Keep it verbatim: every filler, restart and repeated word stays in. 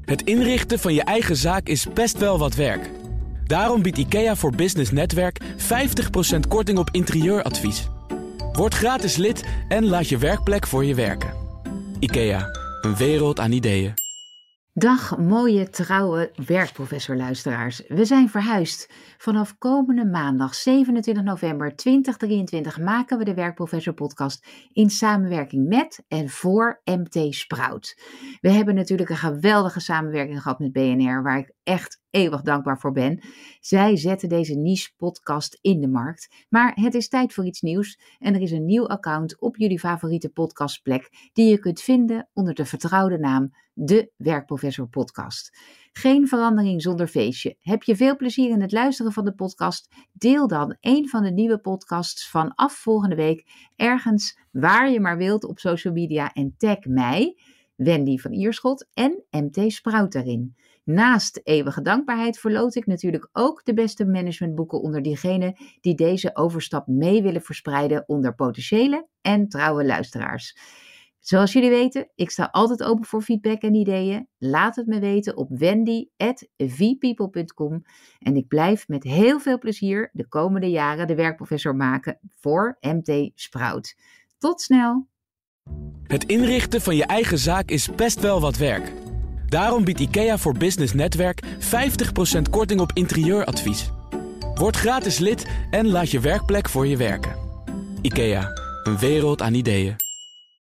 Het inrichten van je eigen zaak is best wel wat werk. Daarom biedt IKEA voor Business Netwerk vijftig procent korting op interieuradvies. Word gratis lid en laat je werkplek voor je werken. IKEA, een wereld aan ideeën. Dag mooie, trouwe werkprofessorluisteraars. We zijn verhuisd. Vanaf komende maandag zevenentwintig november tweeduizend drieëntwintig maken we de Werkprofessor podcast in samenwerking met en voor M T Sprout. We hebben natuurlijk een geweldige samenwerking gehad met B N R, waar ik echt eeuwig dankbaar voor ben. Zij zetten deze niche podcast in de markt. Maar het is tijd voor iets nieuws en er is een nieuw account op jullie favoriete podcastplek die je kunt vinden onder de vertrouwde naam De Werkprofessor Podcast. Geen verandering zonder feestje. Heb je veel plezier in het luisteren van de podcast? Deel dan een van de nieuwe podcasts vanaf volgende week ergens waar je maar wilt op social media en tag mij, Wendy van Ierschot en M T Sprout daarin. Naast eeuwige dankbaarheid verloot ik natuurlijk ook de beste managementboeken onder diegenen die deze overstap mee willen verspreiden onder potentiële en trouwe luisteraars. Zoals jullie weten, ik sta altijd open voor feedback en ideeën. Laat het me weten op wendy at v people dot com en ik blijf met heel veel plezier de komende jaren de werkprofessor maken voor M T Sprout. Tot snel! Het inrichten van je eigen zaak is best wel wat werk. Daarom biedt IKEA voor Business Netwerk vijftig procent korting op interieuradvies. Word gratis lid en laat je werkplek voor je werken. IKEA, een wereld aan ideeën.